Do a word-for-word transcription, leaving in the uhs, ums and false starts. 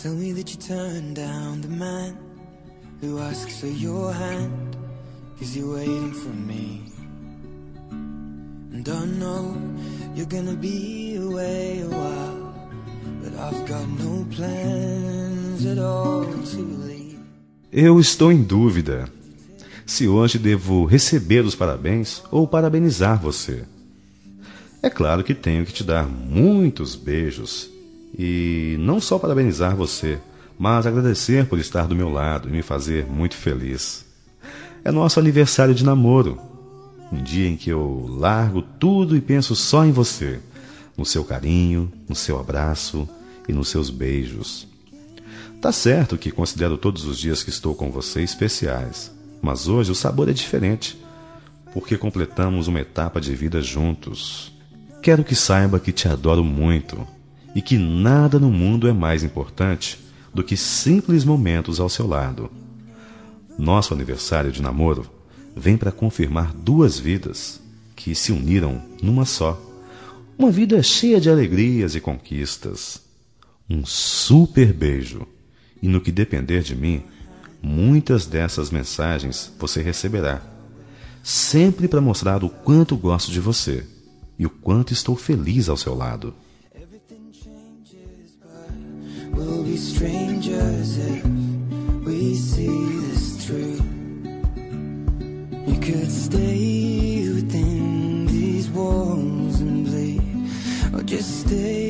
Tell me that you turned down the man who asks for your hand, 'cause you're waiting for me. And I know you're gonna be away a while, but I've got no plans at all to leave. Eu estou em dúvida se hoje devo receber os parabéns ou parabenizar você. É claro que tenho que te dar muitos beijos e não só parabenizar você, mas agradecer por estar do meu lado e me fazer muito feliz. É nosso aniversário de namoro, um dia em que eu largo tudo e penso só em você, no seu carinho, no seu abraço e nos seus beijos. Tá certo que considero todos os dias que estou com você especiais, mas hoje o sabor é diferente, porque completamos uma etapa de vida juntos. Quero que saiba que te adoro muito e que nada no mundo é mais importante do que simples momentos ao seu lado. Nosso aniversário de namoro vem para confirmar duas vidas que se uniram numa só. Uma vida cheia de alegrias e conquistas. Um super beijo. E no que depender de mim, muitas dessas mensagens você receberá. Sempre para mostrar o quanto gosto de você e o quanto estou feliz ao seu lado. We'll be strangers if we see this through. You could stay within these walls and bleed, or just stay